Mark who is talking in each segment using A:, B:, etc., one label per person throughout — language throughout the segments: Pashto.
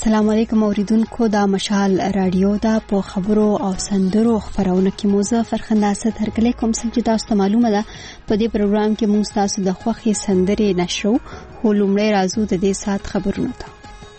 A: السلام علیکم اوریدونکو، دا مشال رادیو دا په خبرو او سندرو خبرونه کې موزه فرخنده ست هرکلی کوم چې تاسو ته معلومه ده په دې پروګرام کې موږ تاسو د خوښي سندرې نشرو. خو لومړی راځو د دې سات خبرونو ته.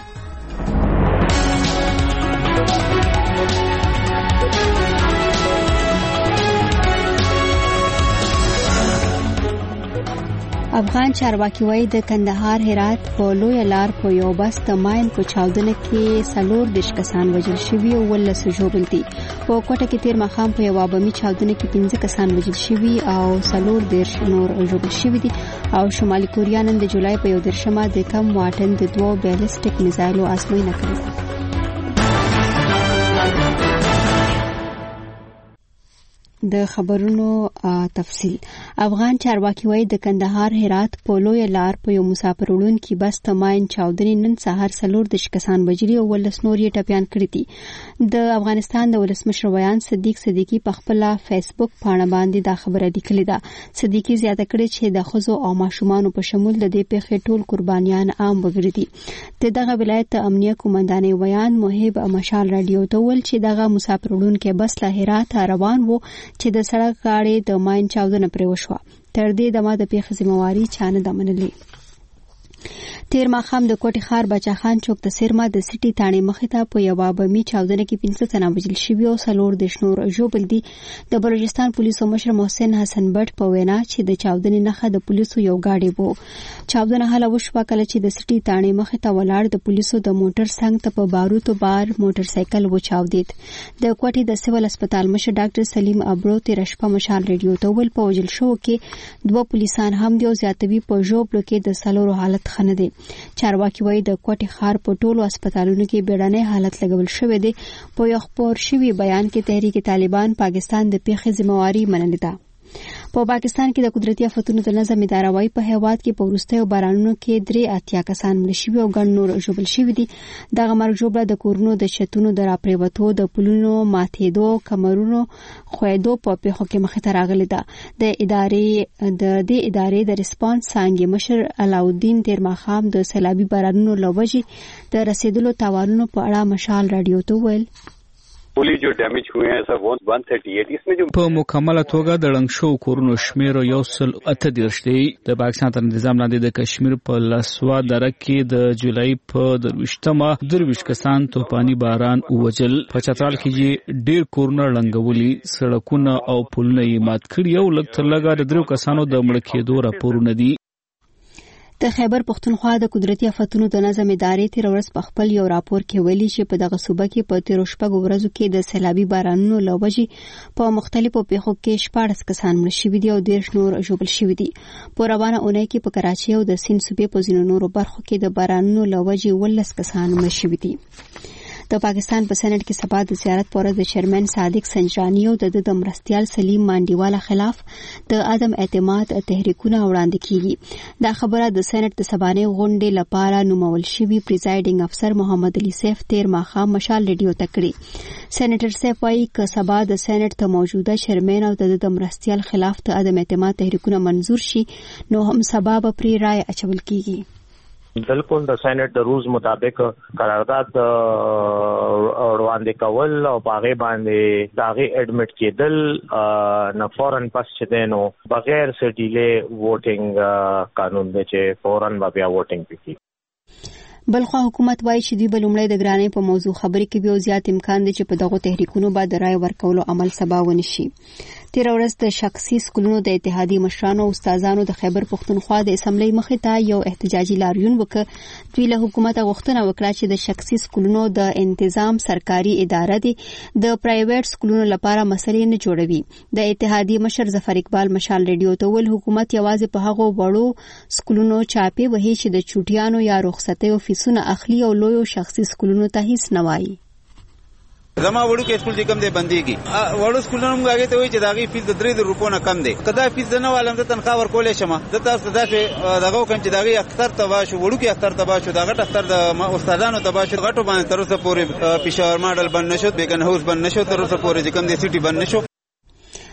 A: افغان چارواکي وايي د کندهار هرات په لوی لار په یو بس د ماین په چاودنه کې 14 کسان وژل شوي او 19 ژوبل دي. په کوټه کې تیر مخام په یو بمي چاودنه کې 15 کسان وژل شوي او 14 نور ژوبل شوي دي. او شمالي کوریا نن د جولای په 11 د کم واټن د 2 بیلسټیک میزایلو ازموینه کړې. د خبرونو تفصیل. افغان چارواکي وايي د کندهار هرات په لوی لار په یو مسافر وړونکي بس ته ماین چاودنې نن سهار 14 کسان وژلي او 19 نور یې ټپيان کړي دي. د افغانستان د ولسمشر ویان صدیق صدیقي په خپل فیسبوک پاڼه باندې دا خبره لیکلې ده. صدیقي زیاته کړې چې د خزو او ماشومان په شمول د دې پیښې ټول قربانیان عام وګړي دي. دغه ولایت امنیه قومندانې ویان محب مشال رادیو ته ول چې دغه مسافر وړونکي بس له هرات روان وو چې د سړک غاړې د ماین چاودنه پرې وشوه. تر دې دمه د پیښې ذمہواری چا نه ده منلې. تیر ماخام د کوټي خار بچا خان چوک د سرما د سټي تانې مخې ته په یو بمي چاودنه کې 15 تنه وژل شوي او 14 نور ژوبل دي. د بلوچستان پولیسو مشر محسن حسن بټ په وینا چې د چاودنې نخښه د پولیسو یو گاډي وو. چاودنه هله وشوه کله چې د سټي تانې مخې ته ولاړ د پولیسو د موټر څنګ ته په باروتو بار موټر سایکل و چاودید. د کوټي د سیول هسپتال مشر ډاکټر سلیم ابرو تیر شپه مشال ریډیو ته ول په وژل شو کې 2 پولیسان هم دی او زیاتوي په ژوبلو کې د سلورو حالت خنه دي. چارواکي وايي د کوټي خار په ټولو هسپتالونو کې بیړنۍ حالت لګول شوې ده. په یو خبر شوی بیان کې تحریک طالبان پاکستان د پیښې ذمہواری منلې ده. په پاکستان کې د قدرتي آفتونو د نظم اداره وايي په هیواد کې په وروستیو بارانونو کې 83 کسان مړ شوي او ګڼ نور ژوبل شوي دي. دغه مرګ ژوبله د کورونو د شتونو د راپریوتو د پلونو ماتېدو کمرونو خوېدو په پیښو کې مخې ته راغلي ده. د ادارې د ریسپانس څانګې مشر علاؤالدین تیر ماخام د سیلابي بارانونو لوجې د رسیدلو تاوانونو په اړه مشال رادیو ته ویل
B: جو ډیمیج ہوئے ہیں سر 138 اس میں جو
C: په مکمله توګه د ړنګ شو کورونو شمیر 138 دی. د پاکستان تر نظام لاندې د کشمیر په لسوا دره کې د جولای په 23 کسان توپانی باران ووجل. په چترال کې ډیر کورونه ړنګولي، سړکونه او پلونه یې مات کړي او لږ تر لږه د 3 کسانو د مړ کېدو راپورونه دي.
A: د خیبر پختونخوا د قدرتي آفتونو د نظم ادارې تیر ورځ په خپل یو راپور کې ویلي چې په دغه صوبه کې په 13 ورځو کې د سیلابي بارانونو لوجې په مختلفو پیښو کې 14 کسان مړ شوي دي او 10 نور ژوبل شوي دي. په روانه اونۍ کې په کراچۍ او د سند صوبې په ځینو نورو برخو کې د بارانونو لوجې 19 کسان مړ شوي دي. د پاکستان په سېنات کې سبا د زیارت پر د چیرمن صادق سنجرانی او د مرستيال سلیم مانډیوالا خلاف د عدم اعتماد تحریکونه وړاندې کیږي. دا خبره د سېنات د سبانې غونډې لپاره نومول شوی پریزایډینګ افسر محمد علي سیف تیر ماخام مشال ریډیو ته کړی. سېنیټر سیف وايي چې سبا د سېنات ته موجوده چیرمن او د مرستيال خلاف د عدم اعتماد تحریکونه منظور شي نو هم سبا به پری رائے اچول کیږي.
D: بالکل د سېنات د روز مطابق قرارداد وړاندې کول او هغه باندې داغه اډمټ کېدل نه فورن پس چې دینو بغیر سټیله ووټینګ قانون دی چې فورن بیا ووټینګ پکې.
A: بلخوا حکومت وايي چې دوی بلومړی د ګرانۍ په موضوع خبرې کوي او زیات امکان دی چې په دغه تحریکونو باندې رائے ورکولو عمل سبا ونشي. تیر ورځ د شخصي سکولونو د اتحادیې مشرانو او استادانو د خیبر پختونخوا د اسمبلی مخې ته یو احتجاجي لاریون وکړ. دوی له حکومت غوښتنه وکړه چې د شخصي سکولونو د تنظیم سرکاري اداره دي د پرایویټ سکولونو لپاره مسلې نه جوړوي. د اتحادیې مشر ظفر اقبال مشال ریډیو ته ول حکومت یوازې په هغو وړو سکولونو چاپی وهي چې د چوټیانو یا رخصتیو فیسونه اخلي او لویو شخصي سکولونو ته هیڅ نه وایي.
E: زما وړو کې سکول چې کم دی بنديږي وړو سکولونو موږ هغه ته وایي چې داغي فیس د 3 روپو نه کم دی. کدا فیس نه والم ته تنخواه ورکولې شمه د تاسو داسې دغه کوم چې داغي اختر تبا شو وړو کې اختر تبا شو داغه اختر د استادانو تبا شو غټو باندې تر اوسه پورې پېښور ماډل بند نشو بیگن هاوس بند نشو تر اوسه پورې چې کم دی سټي بند نشو.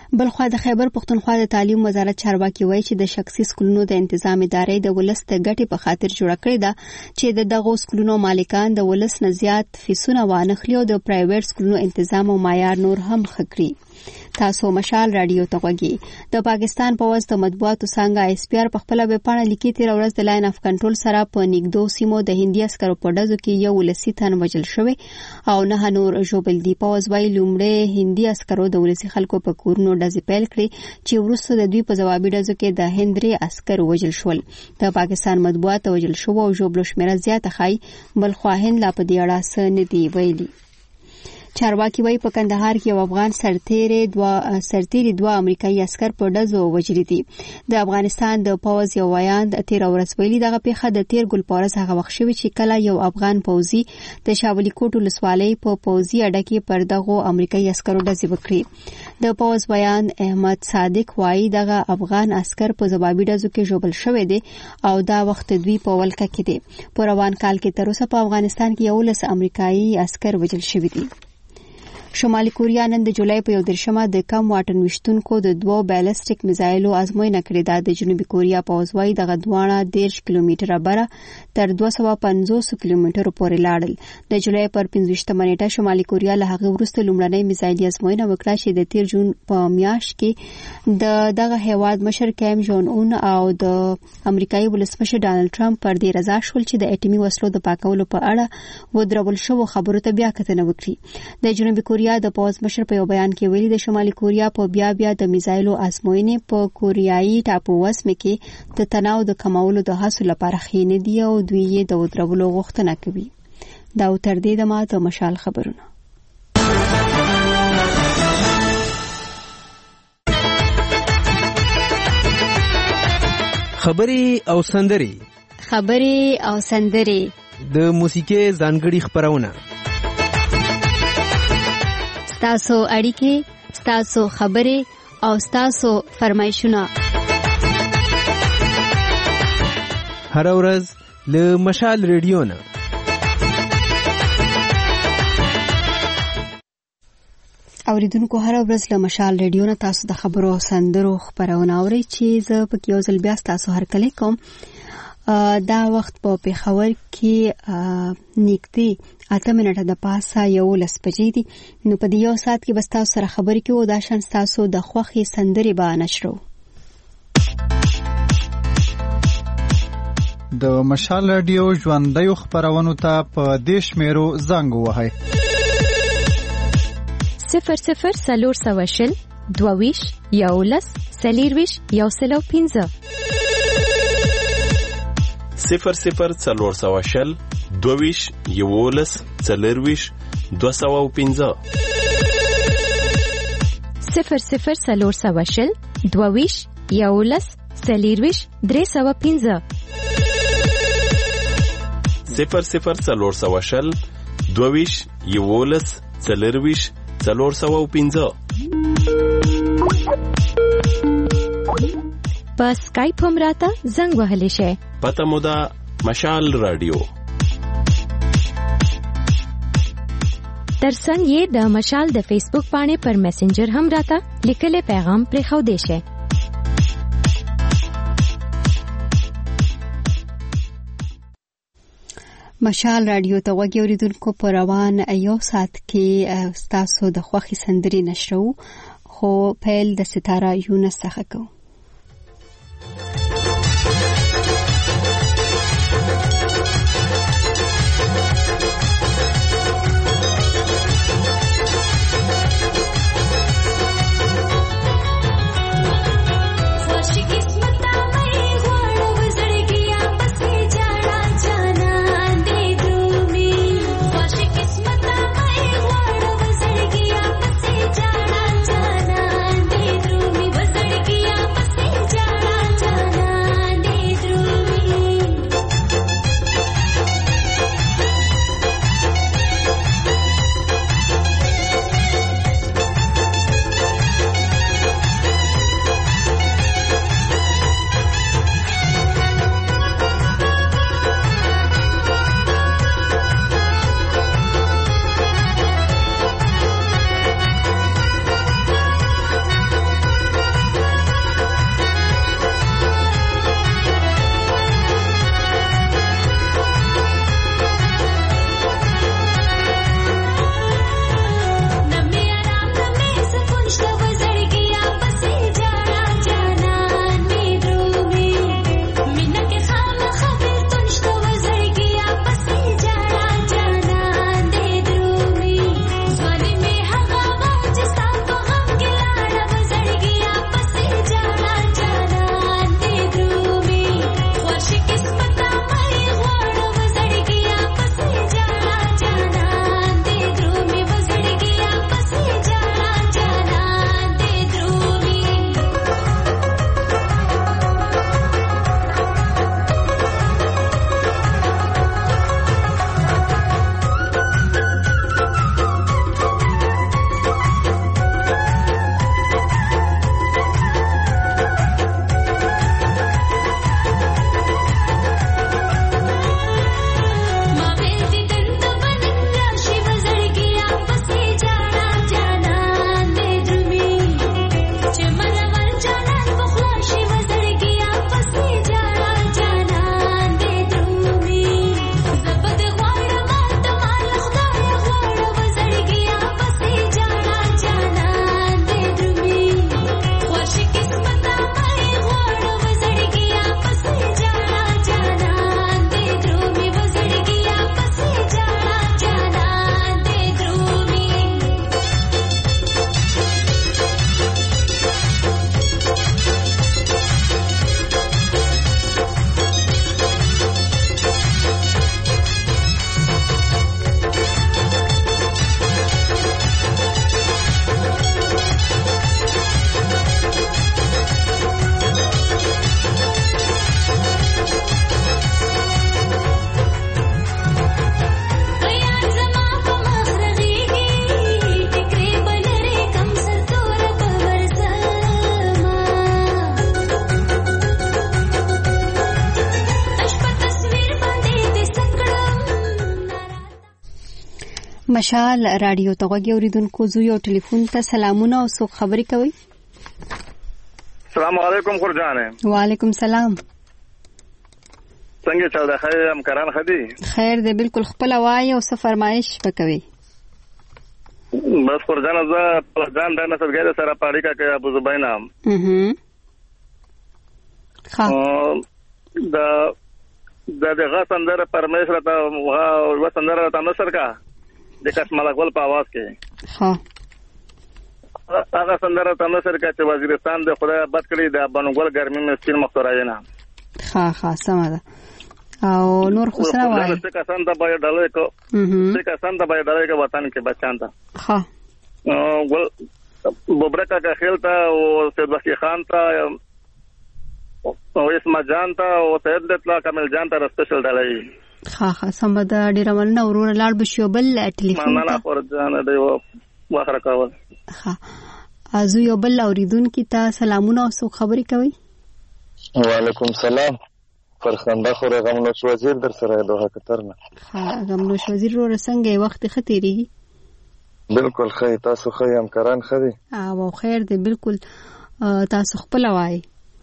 A: بلخوا د خیبر پختونخوا د تعلیم وزارت چارواکي وایي چې د شخصي سکولونو د تنظیم ادارې د ولس د ګټې په خاطر جوړ کړی ده چې دغه سکولونو مالکان د ولس نه زیات فیسونه وانخلي او د پرایویټ سکولونو تنظیم او معیار نور هم خکړي. تاسو مشال رادیو ته غوږی. د پاکستان پوز د مطبوعاتو څنګه اس پی آر په خپل ویبپاڼه لیکي تیر ورځ د لاین اف کنټرول سره په نګدو سیمو د هندي عسکرو په ډزو کې یو ولسی تن وژل شوی او نه نور ژوبل دي. پوز وايي لومړی هندي عسکرو د ولسی خلکو په کورونو ډزې پیل کړې چې وروسته د دوی په ځوابي ډزو کې د هندري عسکر وژل شول. د پاکستان مطبوعات وژل شو او ژوبل شمیره زیاته خای بل خو هند لا په دې اړه څه نه دی ویلي. چارواکي وایي په کندهار کې یو افغان سرتیری دوه امریکایي عسكر په ډزو وژلي دي. د افغانستان د پوز یو ویاند تیر ورځ ویلي دغه پیښه د تیر ګل پورز هغه وخت شوی چې کله یو افغان پوزي د شاولی کوټ ولسوالۍ په پوزي اډه کې پر دغه امریکایي عسکرو ډزې وکړي. د پوز ویاند احمد صادق وایي دغه افغان عسكر په ځوابي ډزو کې ژوبل شوی دي او دا وخت دوی په ولکه کې دي. په روان کال کې تر اوسه په افغانستان کې 11 امریکایي عسكر وژل شوي دي. شمالي کوریا نن د جولای په 11مه د کم واټن وشتونکو د دوه بالستیک میزایلو ازموینه کړې ده. د جنوبي کوریا پوز وايي دغه دوانه 10 کیلومتره بره تر 250 کیلومترو پورې لاړل. د جولای پر 15مه نیټه شمالي کوریا له هغه وروسته لومړنۍ میزایلي ازموینه وکړه چې د تیر جون په میاشت کې دغه هیواد مشر کیم جون اون او د امریکایي ولسمشر ډانلډ ټرمپ پر دې رضا شول چې د اټومي وسلو د پاکولو په اړه ودرول شو خبرو ته بیا کتنه وکړي. د جنوبي کوریا د پوز مشر په یو بیان کې ویلي د شمالي کوریا په بیا د میزایلو ازموینې په کوریایي ټاپو وسمه کې د تناو د کمولو د حاصل لپاره خینه دی او دوی یې د ودرولو غوښتنه کوي. دا تر دې د ماته مشال خبرونه.
F: خبري او سندري
G: د موسیقي ځانګړي خبرونه.
A: ستاسو اړیکې، ستاسو خبرې او ستاسو فرمایشونه
G: هر ورځ له مشال ریډیو نه.
A: اوریدونکو هر ورځ له مشال ریډیو نه تاسو د خبرو او سندرو خبرونه اورئ چې زه په یو ځل بیا تاسو هرکلی کوم. دا وخت په پیښور کې نږدې 8 منټه د پاسه 11 بجې دي. نو په دې یو ساعت کې بس تاسو سره خبرې کوو دا شان تاسو د خوښي سندري به نشرو.
H: د مشال رادیو ژوندۍ خبرونو ته په دیش میرو زنګ وهاي
F: 00 سلور سواشل دوویش یولس سلیرویش یوسلو 15
I: 00 سلور سواشل دوویش یولس سلیرویش 215
F: 00 سلور سواشل دوویش یولس سلیرویش 315
I: 00 سلور سواشل دوویش یولس سلیرویش 415
F: په سکایپ هم راته زنګ وهلی شي.
I: پته مو ده مشال رادیو.
F: ترڅنګ یې د مشال د فیسبوک باندې پر میسنجر هم راته لیکلي پیغام پرې خو دی شي.
A: مشال رادیو ته وګورئ اوریدونکو په روان یو ساعت کې تاسو د خوښي سندري نشرو خو پیل د ستاره یونس څخه کوو.
J: Yeah.
A: مشال رادیو ته غوږی اوریدونکو زو یو ټلیفون ته سلامونه او څوک خبرې کوي؟
J: السلام علیکم خورجانه.
A: وعلیکم سلام.
J: څنګه چل ده؟ خیر همکاران خدي؟
A: خیر دی، بالکل خپل وای او څه فرمایش وکوي؟
J: بس خورجانه زه ځان د نسبګر سره پاړی کا کې ابو زبیر نام.
A: ها
J: دغه سندره پرمیشر ته و سندره ته نشر کا د کشمال غول په आवाज کې.
A: ها
J: هغه سندره ته نشر کا چې وزیرستان د خدای بد کړی د بنګول ګرمي مې سپین مختورای نه.
A: ها سم ده. او نور خو سره وای
J: څه کسان ته به ډالې کو څه کسان ته به ډالې کو وطن کې بچان ته.
A: ها
J: ګل بوبرکا کا خیلتا او سید وقتی خان ته او اسما جان ته او سید دتلا کامل جان ته سپیشل ډالې.
A: ها سم ده. ډیر مننه ورور لاړ بشو بل ټلیفون
J: مننه پر جان دی واخره کول.
A: ها ازو یو بل اوریدونکو ته سلامونه او څوک خبرې کوي؟
K: وعلیکم سلام. فرخنده خو غمنوش وزیر در سره دوه کترنه.
A: ها غمنوش وزیر رو څنګه وخت ختیریږي؟
K: بالکل خیر، تاسو خیر همکاران خدي؟
A: او خیر دی، بالکل تاسو خپل وای.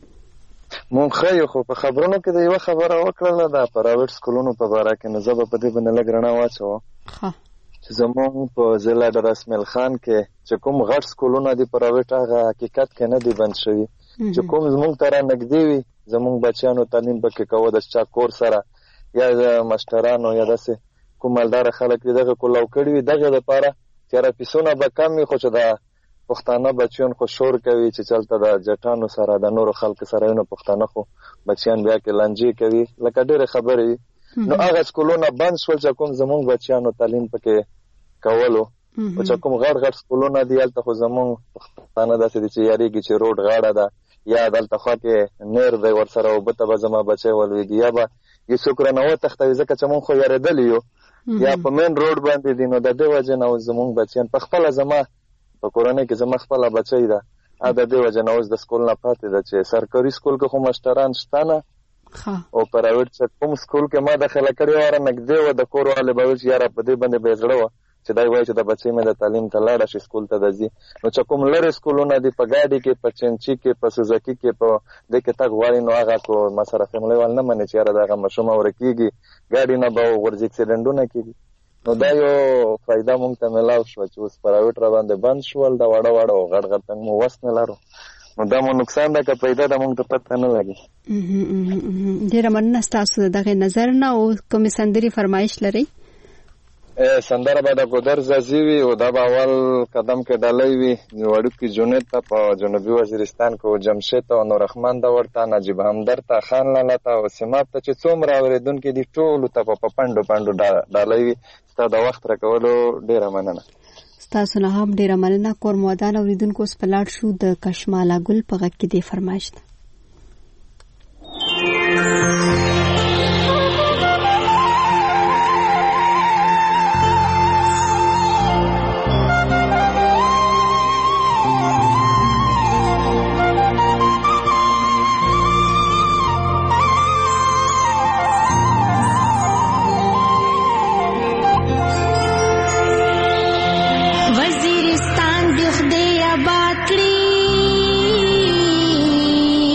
K: مون خیر خو په خبرونو کې د یو خبره وکړل د پرایویټ سکولونو په اړه کې نزب په دې باندې لګرنا واچو.
A: ها
K: چې زموږ په ضلع د رسمل خان کې چې کوم غټ سکولونه دي پرایویټ هغه حقیقت کې نه دی بند شوی. چې کوم زموږ تر نګدي وي زموږ بچیانو تعلیم پکې کوو د چا کور سره یا د ماشټرانو یا داسې کوملدار خلک دغه کولو کړی دغه لپاره چې را پیسونه به کمی خو چې د پښتانه بچیان خو شور کوي چې چلته د جټانو سره د نورو خلک سره نو پښتانه خو بچیان بیا کې لنجي کوي لکه ډېر خبرې. نو هغه سکولونه بند شول چې کوم زموږ بچیانو تعلیم پکې کولو او چې کوم غړ سکولونه دی الته خو زموږ پښتانه داسې دي چې یاريږي چې روډ غاړه ده یا دلته خو کې نیر دی ورسره او بته به زما بچي ولويږي یا به یو شکر نه و تختوي ځکه چې مونږ خو یاردل یو یا په مین روډ باندې دي. نو د دې وجه نه زموږ بچیان په خپل زما په کورنۍ کې زما خپل بچي ده ا د دې وجه نه اوس د سکول نه پاتې ده چې سرکاري سکول کې خو مشتران شته نه او پرایویټ چې کوم سکول کې ما داخله کړی و را نګدې و د کور والے به چې یاره په دې باندې به زړه و چې دای وایي چې د بچي مې د تعلیم ته لاړ شي سکول ته دځي. نو چې کوم لری سکولونه دي په ګاډي کې په چنچي کې په سوزاکي کې په د کې تک وایي نو هغه کو مسره فیملی وال نه مني چې یاره دغه مشوم ورکیږي ګاډي نه به ورځي اکسیډنټونه کیږي. نو دا یو فائدہ مونږ ته ملاو شو چې اوس پرایویټ را باندې بند شول دا وړه او غړ تنګ مو وس نه لارو. نو دا مو نقصان ده که پیدا ده مونږ ته پته نه لګي.
A: ډیر مننه تاسو دغه نظر نه او کوم سندري فرمایش لري؟
K: سندره به د ګودر زازي وي او دا به اول قدم کې ډالۍ وي وړوکی جنید ته په جنوبي وزیرستان کې جمشید او نوررحمان دا ورته نجیب همدرد ته خان لاله ته او سیماب ته چې څومره اوریدونکو دي ټولو ته په پندو ډالۍ وي. ستا د وخت راکولو ډیره مننه.
A: تاسو نه هم ډیره مننه. کور مودان اوریدونکو سپلاټ شو د کشمالا ګل په غږ کې دی فرمایش ده.
L: وزیرستان د خدای آباد کړی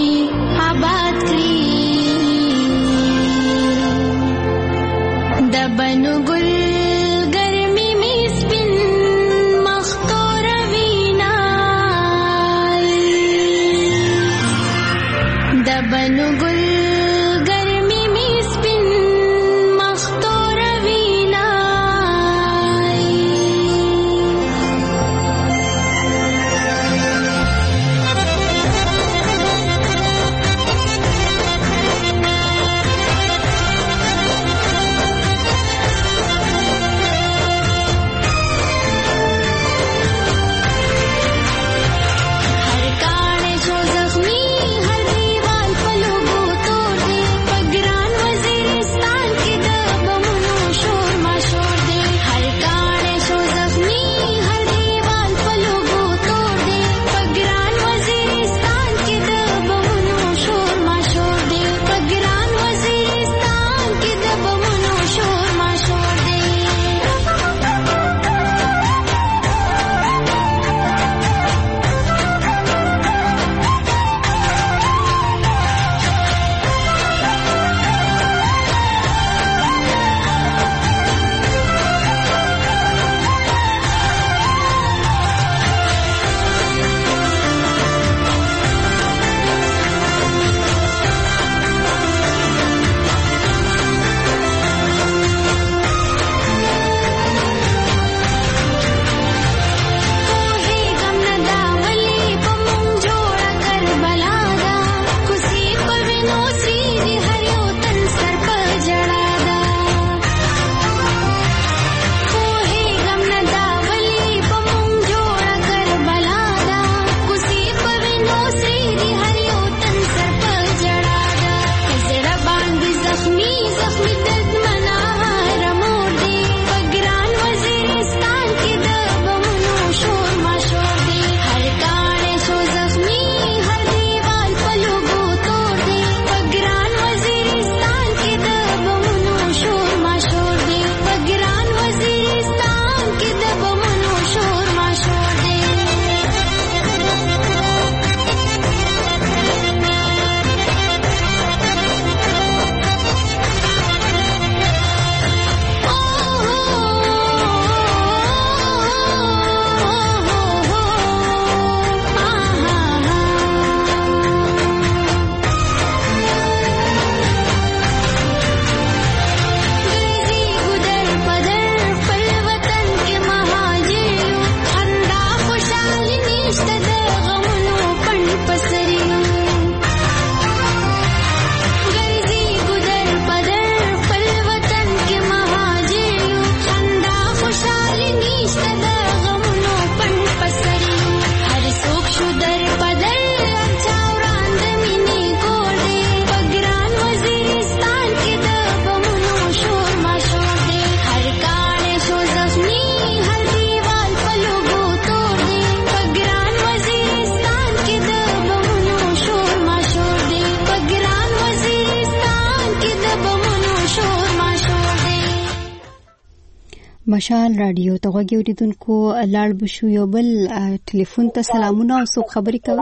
A: مشال رادیو ته غوږی اوریدونکو لاړ بشو یو بل ټلیفون ته سلامونه او څوک خبرې کوي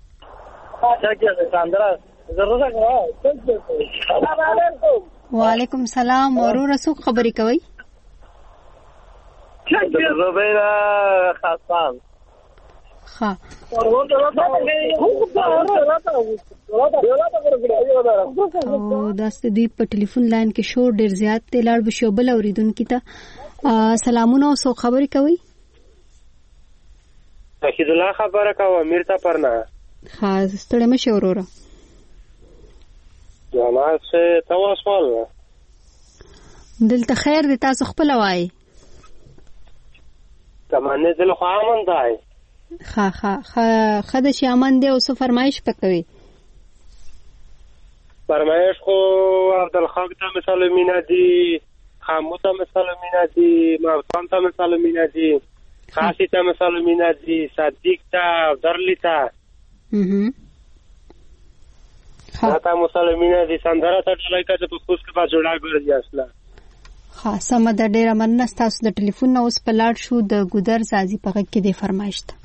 A: وعلیکم سلام ورور څوک خبرې کوي
L: زبیره خاصان
A: ها او داسته دوی په ټلیفون لاین کې شور ډیر زیات دی لاړ بشو بل اوریدونکو ته سلامونه او څوک خبرې کوي
L: رشید الله خبره کوي امیر ته پرنا
A: خاص ستړي مشه وروره
L: جنا څه تواصل
A: دلته خیر دي تاسو خپل وای
L: تمنه دل خو امن دی
A: خد شي امن دی او څه فرمایش پکوي
L: فرمایش خو عبدالخالق ته مثال مینادي خامو ته مثال مینادي مرتان ته مثال مینادي خاصی ته مثال مینادي صدیق ته درلی ته تا مثال مینادي سندره ته ډلای کته په خوش کې با جوړا ګرځي اصله
A: خاصه مد ډیره مننه تاسو د ټلیفون نو اوس په لاړ شو د ګودر زازي په کې د فرمایش ته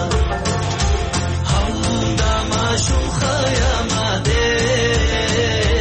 M: Shukha ya made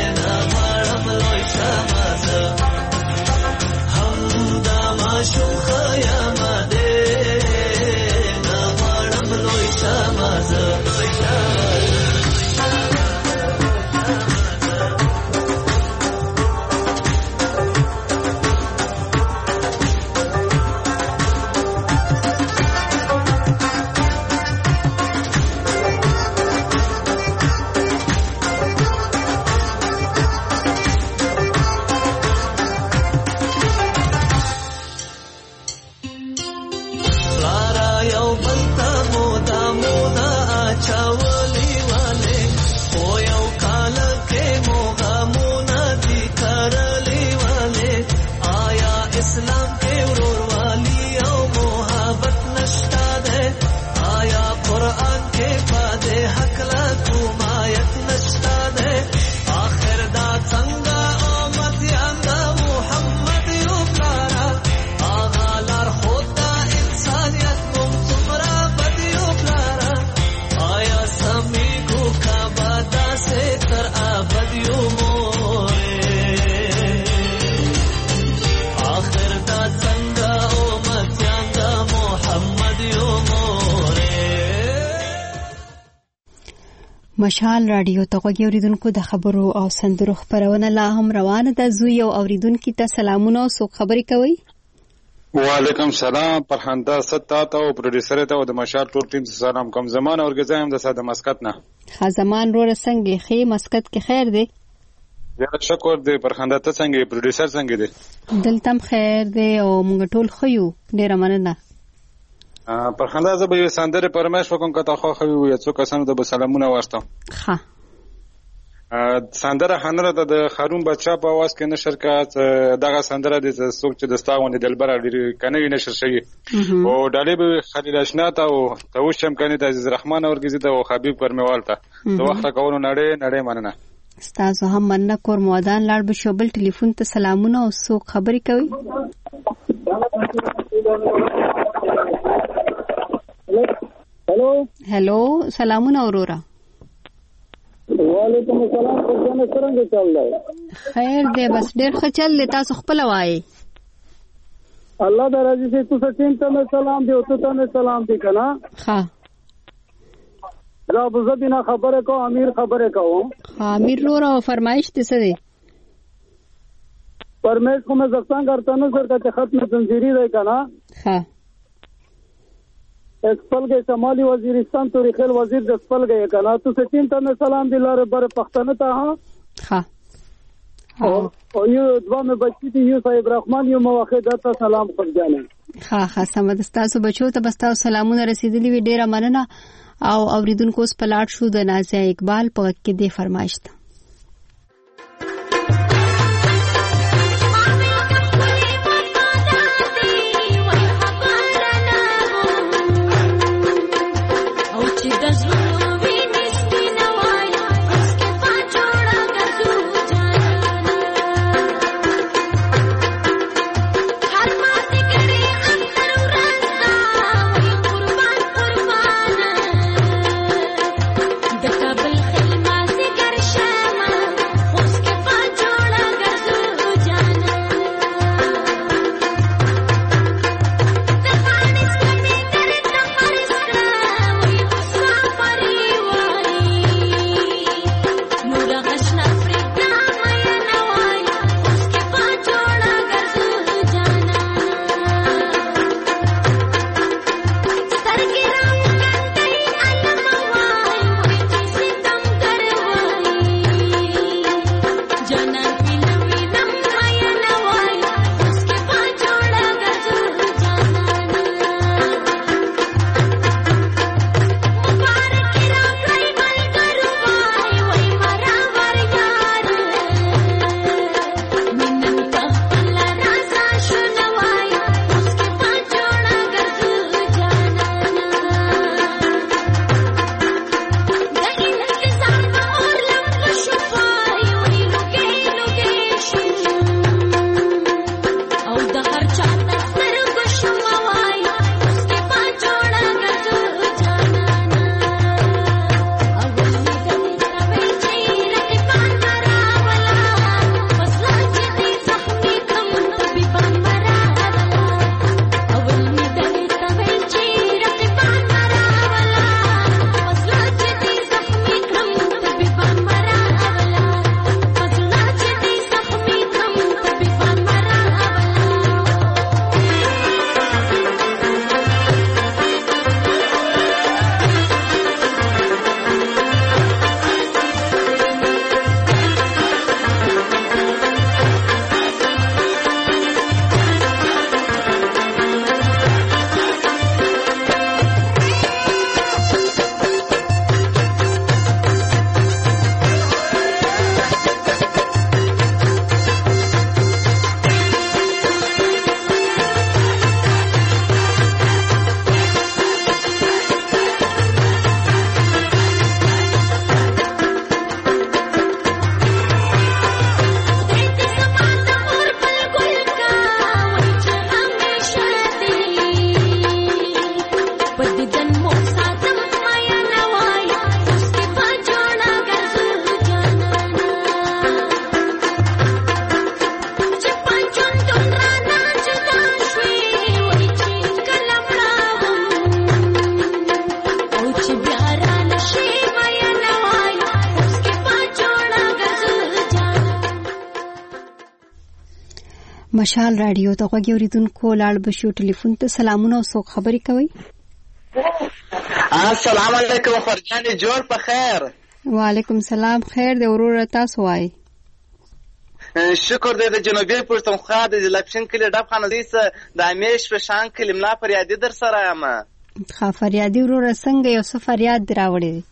A: مشال رادیو ته غوږی اوریدونکو د خبرو او سندرو خبرونه لا هم روانه ده. زوی او اوریدونکو ته سلامونه او څوک خبري کوي؟
M: وعلیکم سلام پرهنده ستا ته او پروډوسر ته او د مشال ټول ټیم سلام کوم. زمان اورګزایم د ساده مسقط نه.
A: خزمان رو څنګه خې مسقط کې خیر دی؟
M: زه شکر دې پرهنده ته څنګه پروډوسر څنګه دی؟
A: دلته خیر دی او موږ ټول خيو ډیر مننه.
M: پرخنده زه به یو سندره پرمش وکم که تا خو خو یو څو کسانو د سلامونه واشتم.
A: ها
M: سندره هنره د خارون بچا په आवाज کې نشر کا دغه سندره د څوک چې د ستاونه دلبر لري کنه نشر شي او ډالې به خلیل آشنا ته او توشم کنه د عزیز رحمان اورګزی ته او حبیب کرمیوال ته د وخت کولو نړۍ مننه.
A: استاد هم مننه کور مودان لاړ به شوبل ټلیفون ته سلامونه او څوک خبري کوي؟ هلو سلامونه اورورا.
N: وعلیکم السلام. څنګه چل دی؟
A: خیر دی بس ډیر ښه چل دی. تاسو خپل وایي
N: الله د راضي سي. تاسو ته سلام دی او ته سلام دی کنه.
A: ها
N: زه ابو زبینا خبره کو امیر خبره کوم.
A: امیر رو فرمایش دې څه دی؟
N: فرمایش کوم زستان کرتانو سر ته ختم زنجیری دی کنه.
A: ها
N: اسپلګه شمالي وزیرستان توري خل وزیر د اسپلګه کنا تو سچین ته سلام دلاره بر پښتنه ته.
A: ها
N: او یو دوه مې بچی دی یو صاحب رحمان یو موحد ته سلام پرځانه.
A: ها سمد تاسو بچو ته بس تاسو سلامونه رسیدلی وی ډیره مننه. او اوریدونکو اوس پلاټ شو د نازیه اقبال په وخت کې د فرمایش ته.
O: شاید
A: مشال رادیو ته غوږی اوریدونکو لاړ بشو ټلیفون ته سلامونه او څوک خبرې کوي.
O: السلام علیکم خورجان جوړ په خیر.
A: وعلیکم سلام خیر دی ورور تاسو وای.
O: شکر دې د جنوبي پښتونخوا د لپشن کلی ډب خانه دې د امیش په شان کلملا فریادي در سره یم.
A: ښه فریادي ورور څنګه یو څه فریاد راوړی دی؟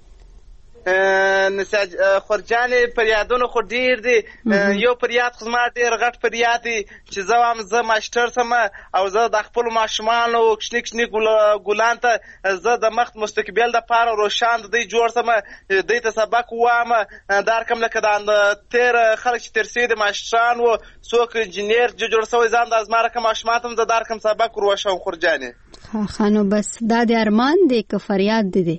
O: خورجانې فریادونه خو ډېر دي. یو فریاد خو زما ډېر غټ فریاد دی چې زه ماشټر سم او زه د خپلو ماشومانو کوچني کوچني ګلان ته زه د مخ مستقبل دپاره روشان د دوی جوړ سم دوی ته سبق ووایم. دا رقم لکه د تېر خلک چې تېر سوي د ماشټران وو څوک انجینر جوړ سوی ځان د زما رقم ماشومان ته هم زه دا رقم سبق وروښیم. خورجانې
A: ښه نو بس دا د ارمان دی که فریاد دی؟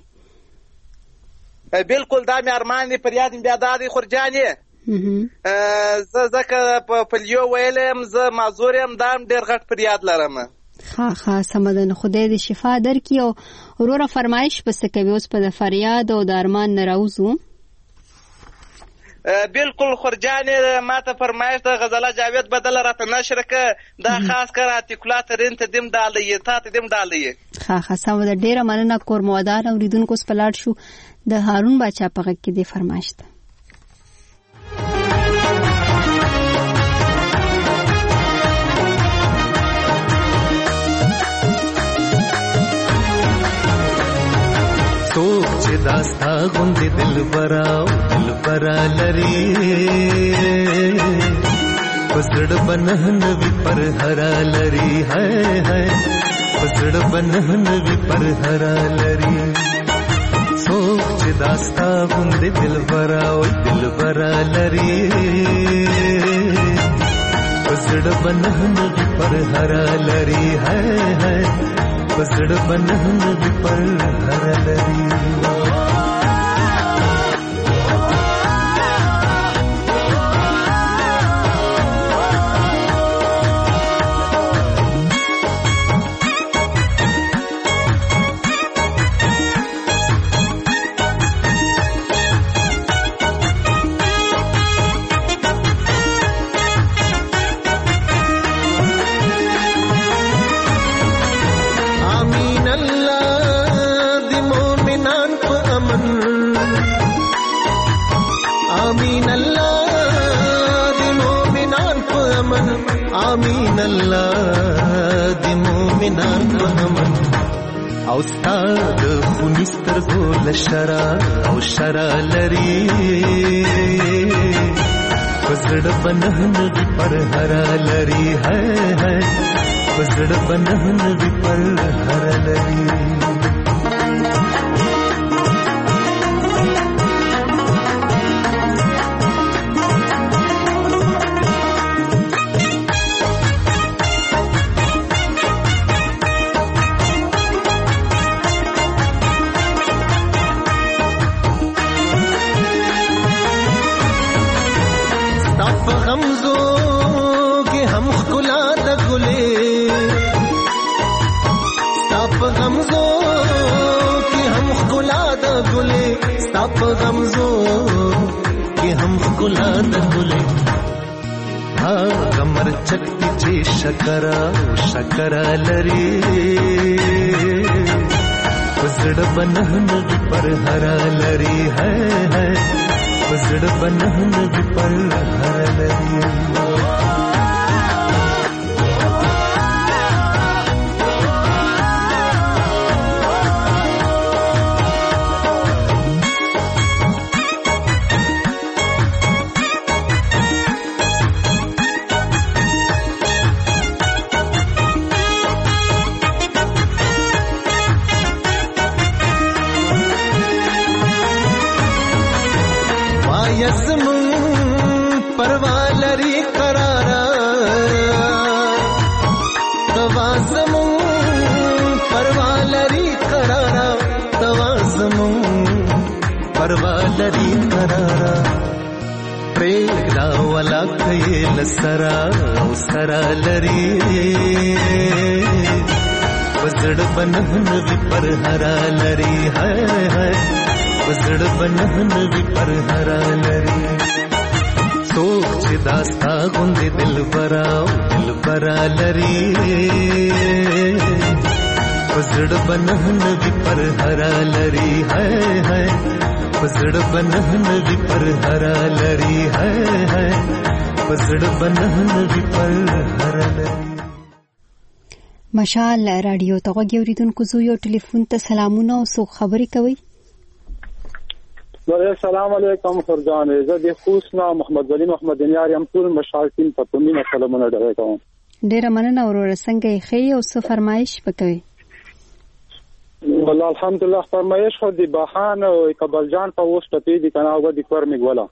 O: بالکل دا مې ارمان دی. فریاد مې بیا دا دی خورجانې زه ځکه په پلیو ویلی یم زه معذور یم دا هم ډېر غټ فریاد لرم.
A: ښه سمه ده نو خدای دې شفا درکړي. او وروره فرمایش پسې کوي اوس په د فریاد او د ارمان نه راوځو.
O: بالکل خورجانې ما ته فرمایش د غزله جاوید بدله راته نشر که دا خاص کر ارتیکولات ترین تدیم ډالی تا تدیم ډالی.
A: ښه سمه ده ډېره مننه کور مودار اوریدونکو اوس په لاړ شو د هارون باچا په غږ کې دې فرمایش ده.
P: څوک چې داستا غوندې دلبرا لري په زړه بنه نوي پر هرا لري هاي په زړه بنه نوي پر هرا لري. څوک چې داستا غوندې دلبرا لري په زړه بنه نوي پر هرا لري هاي پسړ بنهن دی پر هر لري. آمین الله د مومنان په امن او ستاد خونستر ګول شرا او شرا لري پسړ بنهن دی پر هرا لري هاي پسړ بنهن دی پر هرا لري. ستاپ غمزو کې هم ګلا د ګلې ها غمر چکتی چې شکر لري پسړ بنهن دی پر هرا لري هاي پسړ بنهن دی پر هرا لري. لري قرارا پریدا ولا کيل سرا او سرا لري وزړ بنهن وی پر هرا لري هاي وزړ بنهن وی پر هرا لري. څوک چې داستا غوندې دلبرا لري پزړ بنه نوی پر هرا لري هاي پزړ بنه نوی پر هرا لري هاي پزړ بنه نوی پر هرا لري.
A: مشال رادیو ته غوږی اوریدونکو زو یو ټلیفون ته سلامونه او څوک خبرې کوي؟
N: السلام علیکم فرجان زه د خوسنا محمد ولی محمد یار یم ټول مشالتین په پمینه سلامونه ډېر کوم.
A: ډېر مننه وروره څنګه یې خې او څه فرمایش وکوي؟
N: والله الحمدلله فرمایش خو دی بهان او کابل جان په وسط ته دي کنه او د کور میګولا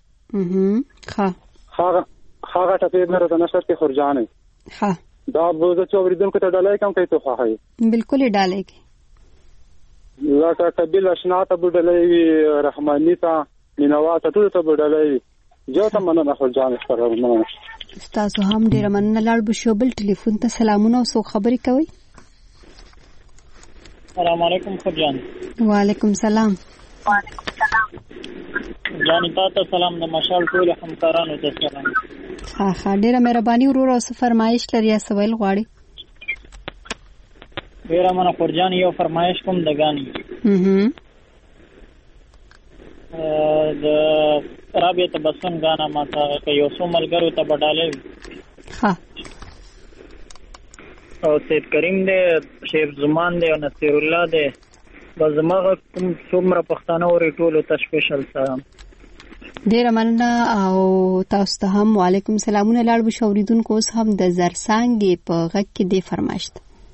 N: هغه ټپې مره د نشر کې فرجانه دا بوزه چې اوریدونکو ته ډالای کوم کوي ته خوای
A: بالکل ډالای کی
N: لکه قبیل اشنا ته بډلای وی رحمانی ته مینوا ته ټول ته بډلای جو ته مننه فرجانه ستاسو
A: تاسو هم ډیر مننه لاړ بشو بل ټلیفون ته سلامونه او څوک خبرې کوي؟
Q: السلام علیکم فرجان.
A: وعلیکم سلام.
Q: جان تاسو سلام د مشال ټول همکارانو ته سلام.
A: ها ډیره مهرباني ورور او فرمایش لري یا سوال غواړي؟
Q: ډیره مننه فرجان یو فرمایش کوم د غانی د رابطه بسن غانا ماته یو څو ملګرو ته بډاله او سید کریم دے شیخ زمان دے او نصیر الله دے بزماغه کوم څومره پښتانه اوري ټولو ته سپیشل سلام.
A: ډیره مننه او تاسو ته هم وعلیکم سلامونه لاړ بشو اوریدونکو اوس هم د زرسانګ په غږ کې دی فرمایش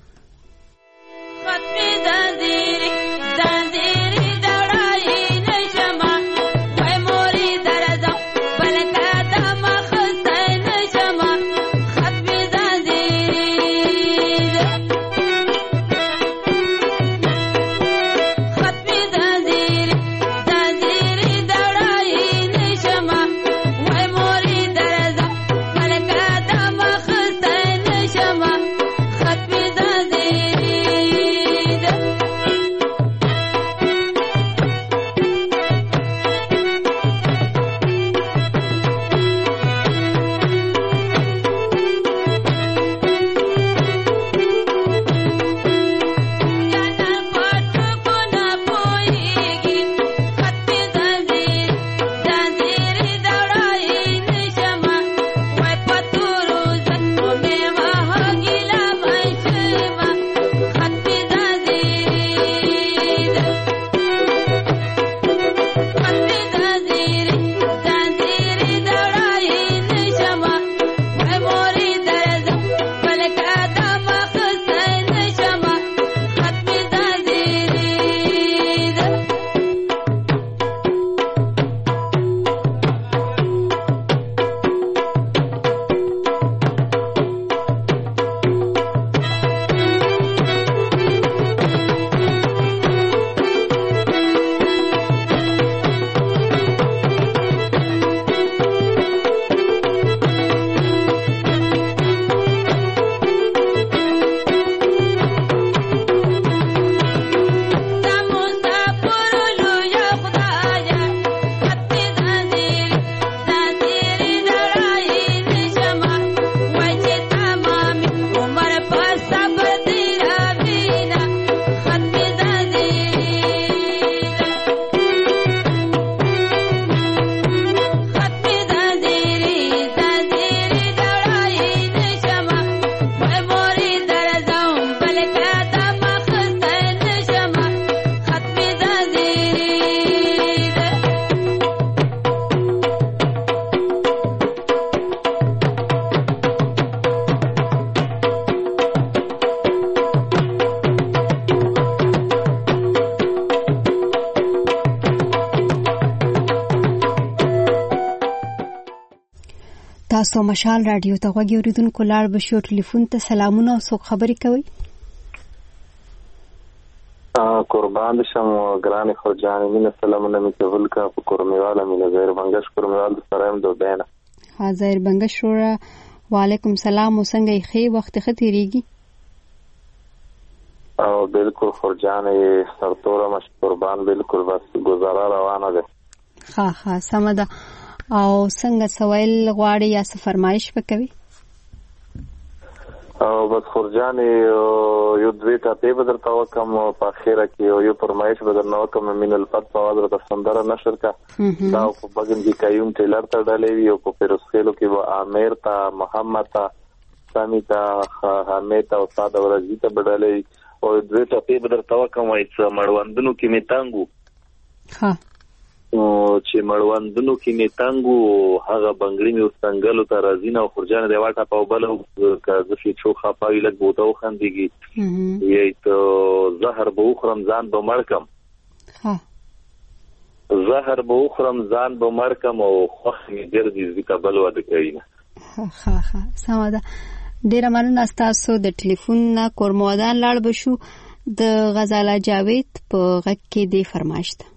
A: تاسو مشال رادیو ته غوږی اوریدونکو لاړ بشو ټلیفون ته سلامونه او څوک خبرې کوي؟
K: قربان شم ګرانې خورجانې مینه سلامونه مې قبول کا په کورمیواله مینه زهیر بنگش کورمیوال د سرایم دو بینه
A: زهیر بنگش وروره وعلیکم سلام او څنګه یې ښې وخت ښه تېرېږي؟
K: او بالکل خورجانې سرتوره مش قربان بالکل بس گزاره روانه ده.
A: ښه سمه ده. او څنګه سوال غواړي یا څه فرمایش وکوي؟
K: او بس خورجان یو دوی ټاپې به درته وکم په اخره کې یو فرمایش به درنه وکم من الفت په اواز راته سندره نشر کا دا په بګن کې قیوم ټیلر ته ډالې وي او په پیروسخیلو کې به عامر ته محمد ته سامی ته حامد ته استاد ورزي ته ډالې او دوی ټاپې به درته وکم وایي چې مړوندونو کې می تانګو چې مړوندونو کې می تانګو هغه بنگړي می وسنګلو ته راځینه او خورجان دی واټه په بلو که زفي چو خپاوی لګ بوته خندېږي یی ته زهر به خرم ځان به مړکم زهر به خرم ځان به مړکم او خوخ می ګرځي ځکه بل وده کوي
A: سمه ده. ډیره مننه تاسو د ټلیفون نه کورمودان لاړ بشو د غزاله جاوید په غږ کې دی فرمایش ده.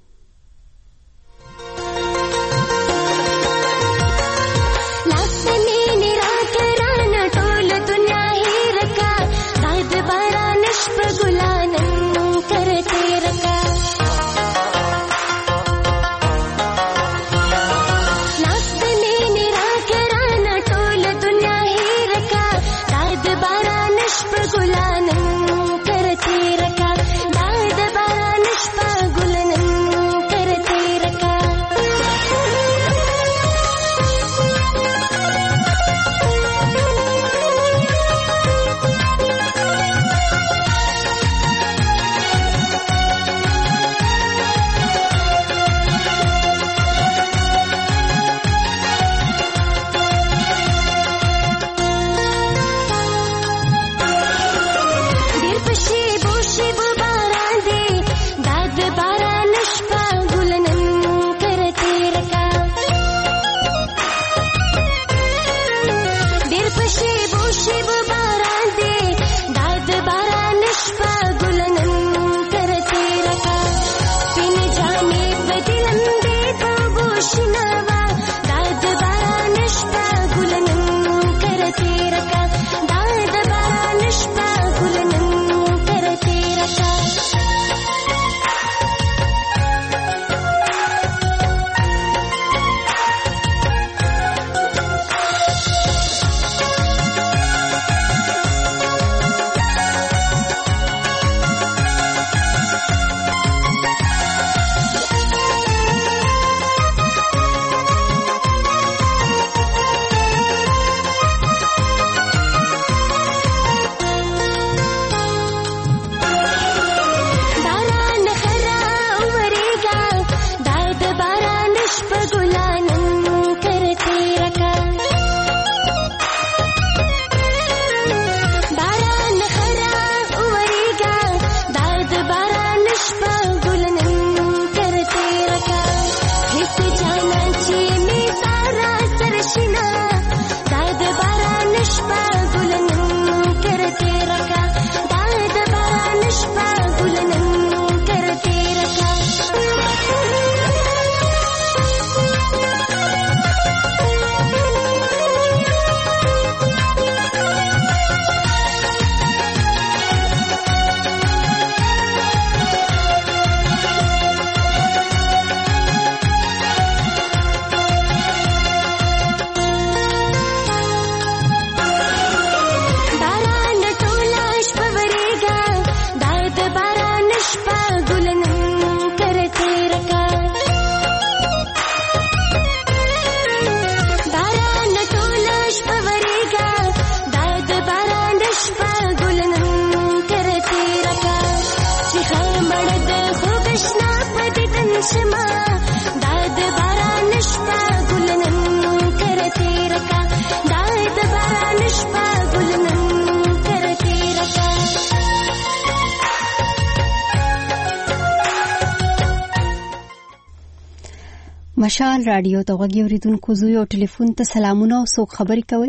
A: مشال رادیو ته غوږی اوریدونکو زو یو ټلیفون ته سلامونه او څوک خبرې کوي؟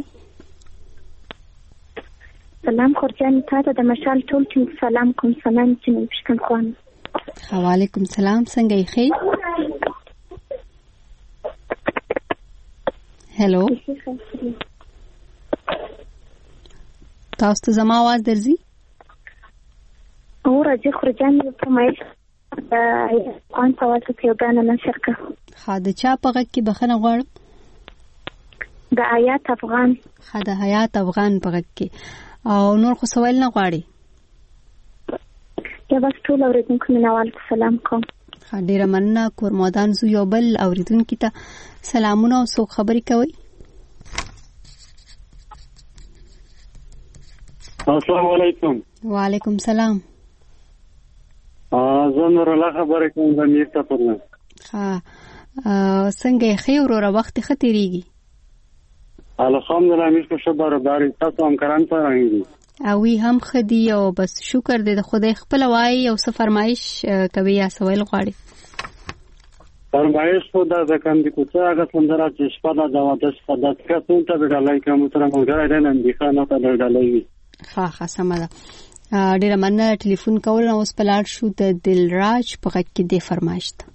R: سلام خورجان تاسو د مشال ټول ټیم سلام کوم سلام چې پښتون خوان.
A: وعلیکم سلام څنګه یې خیر؟ هلو تاسو ته زما आवाज درځي؟
R: او راځي خورجان په مایل ان تاسو په یو غاڼه نشرکه
A: خاده چا په غږ کې بخنه غواړم
R: د حیات افغان.
A: د حیات افغان په غږ کې او نور خو سوال نه غواړي؟
R: یا بس ټول اوریدونکو مینوال سلام کوم.
A: ډیره مننه. کورمادان زو یو بل اوریدونکو ته سلامونه او څوک خبرې کوي؟
S: السلام علیکم.
A: وعلیکم سلام.
S: زه نور الله خبرې کوم د میرته پرنه.
A: څنګه یې خیر وروره وخت ښه تیریږي؟
S: الحمدلله مې ښه برابر تاسو هم کران پرانګي
A: او وی هم خدي او بس شکر دې د خدای خپل وای او څه فرمایش کوي یا سوال غواړي؟
S: فرمایش خو دا ځکه چې کوڅه هغه سندره چې شپه د واده شپه د کتون ته ډالای کوم تر مونږه نه دی خانه ته ډالای وي.
A: ښه سمه ده. ډیره مننه ټلیفون کول. اوس په لاړ شو د دلراج په غږ کې دې فرمایش ته.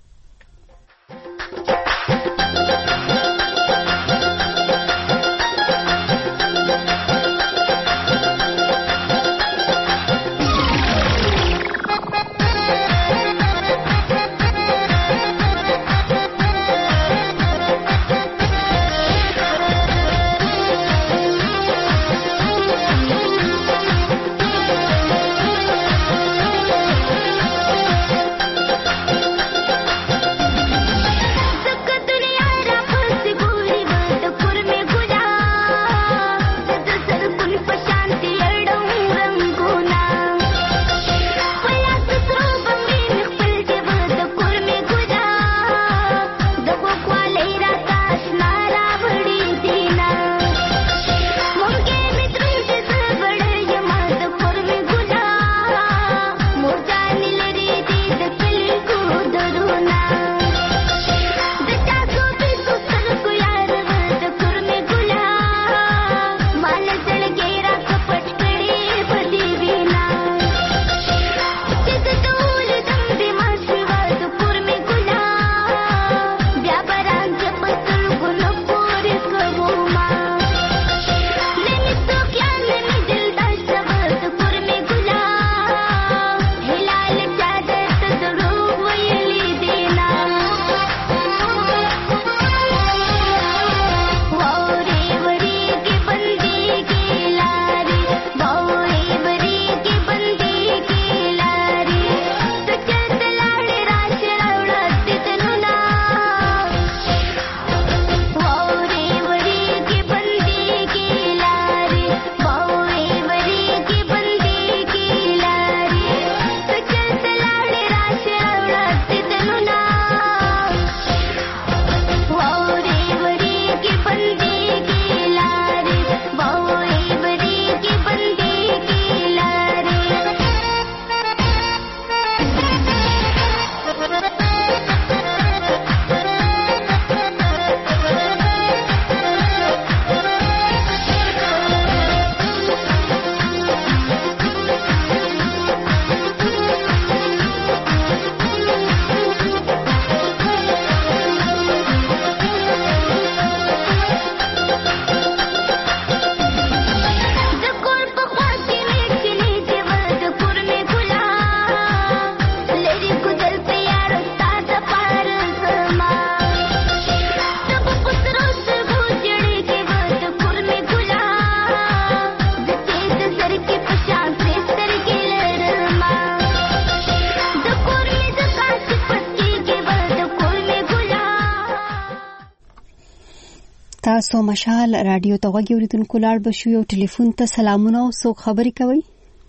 A: تاسو مشال رادیو ته غوږی اوریدونکو لاړ بشو یو ټلیفون ته سلامونه او څوک خبرې کوي؟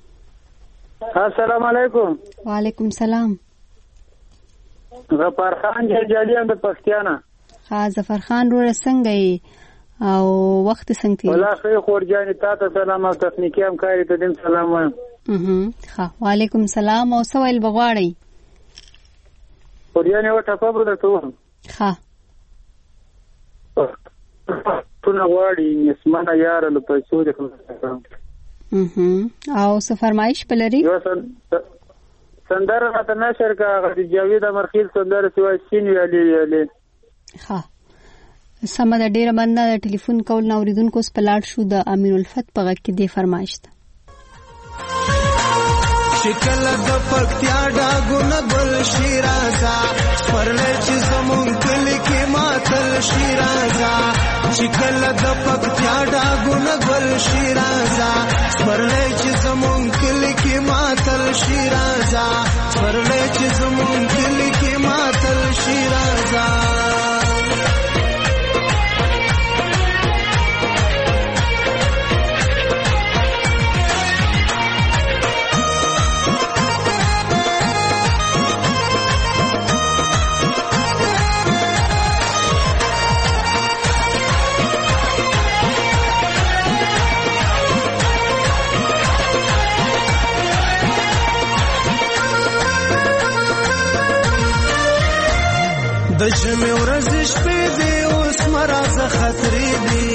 L: السلام علیکم.
A: وعلیکم سلام.
L: ظفر خان جلالی د پښتیانا.
A: ظفر خان ور څنګه یې او وخت څنګه دی؟
L: والله خیر خورجانی تاسو سلام او تخنیکی همکاري ته دیم سلام وایم.
A: وعلیکم سلام او سوال بغواړی؟
L: خورجانی وټه خبر درته.
A: ها
L: تونه غواړي نسمنه یار له پیسو د خپل
A: او څه فرمایش پلري؟
L: یو سندره راته نشر کا غدي جاوید امرخیل سندره سوای سین ویلي.
A: ها سمه د ډیره مننه د ټلیفون کول نو اوریدونکو سپلاړ شو د امین الفت په غږ کې دی فرمایش ته.
P: شکل د پکتیا ډاګونه بل شیرازا پرلې چې زمون کلی کې ماتل شیرازا چې کله د پکتیا ډاګونه ګل شي راځه سپرلی چې زمونږ کلي کې ماتل شي راځه سپرلی چې زمونږ کلي کې ماتل شي راځه د ژمې ورځې شپې دي اوس مرازه خطرې دي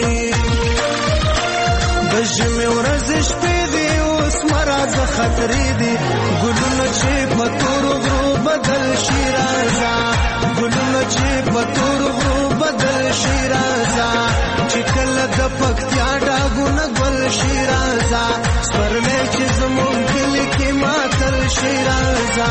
P: د ژمې ورځې شپې دي اوس مرازه خطرې دي ګلونه چې په تورو غرو بدل شي راځه ګلونه چې په تورو غرو بدل شي راځه چې کله د پکتیا ډاګونه ګل شي راځه سپرلی چې زمونږ کلي کې ماتل شي راځه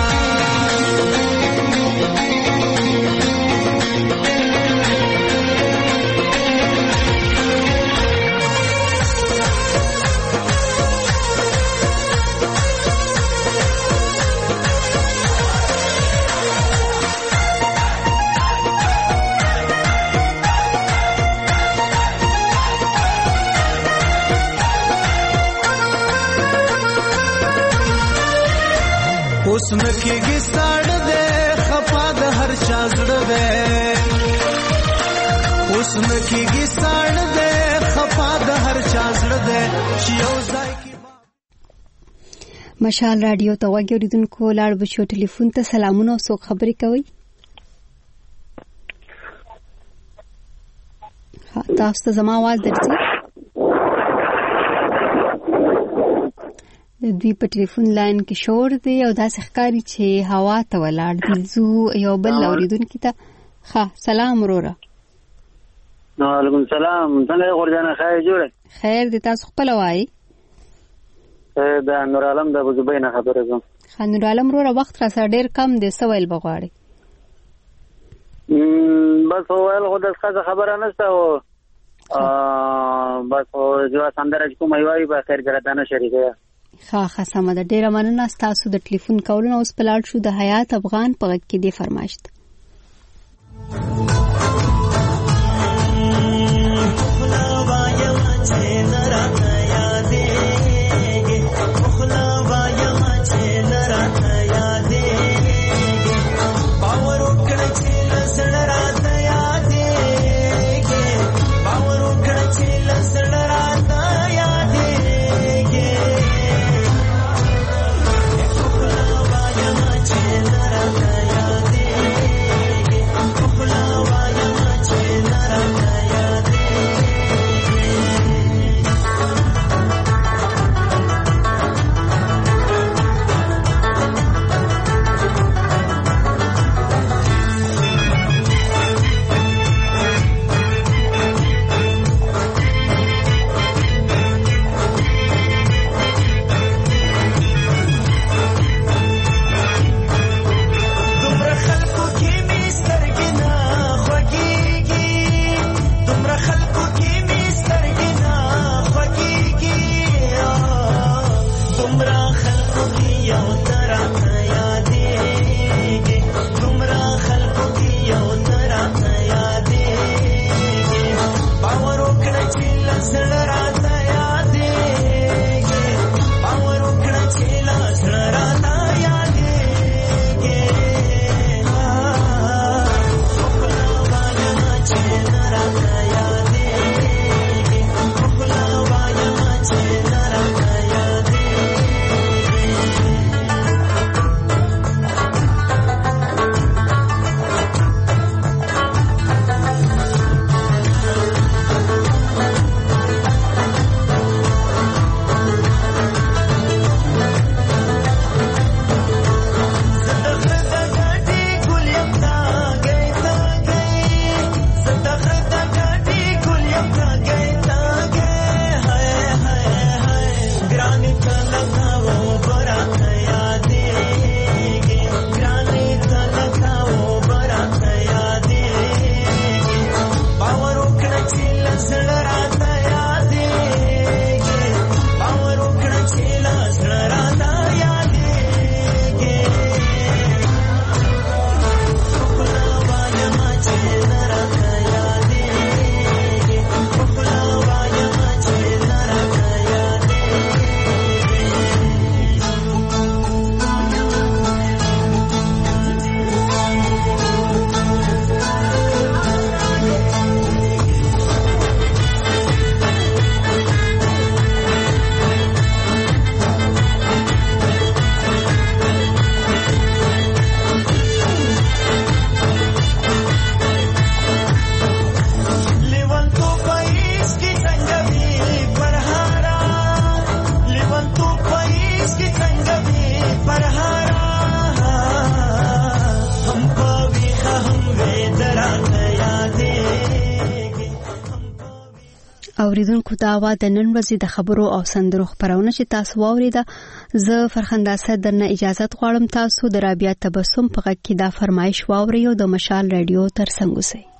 P: اوس نکېږي ساړه دی خفا د هر چا زړه دی اوس نکېږي ساړه دی خفا د هر چا زړه دی چې یو ځای کې
A: مشال رادیو ته غوږ اوریدونکو لاړ بشو ټلیفون ته سلامونه او څوک خبرې کوي تاسو ته زما आवाज درځي د دوی په ټلیفون لاین کې شور دی او داسې ښکاري چې هوا ته ولاړ دي زو یو بل اوریدونکو ته ښه سلام وروره
S: وعلیکم السلام څنګه غورجانه خیر جوړه
A: خیر دې تاسو خپل وایي
S: دا نور عالم د ابوظبی نه خبره کوم
A: نور عالم وروره وخت را سره ډیر کم دی سوال بغواړي
S: بس ویل خو د څه خبره نشته او بس جو سندره کوم ایوای په خیر ګرځانه شریکه
A: ښه سمه ده ډیره مننه تاسو د ټلیفون کولونه اوس په لاړ شو د حیات افغان په غږ کې دی فرمایش اوریدونکو دا وا د نن ورځې د خبرو او سندرو خبرونه چې تاسو واوریده. زه فرخنده اسد درنه اجازه غواړم. تاسو د رابعه تبسم په غږ کې دا فرمایش واورئ او د مشال رادیو ترڅنګ اوسئ.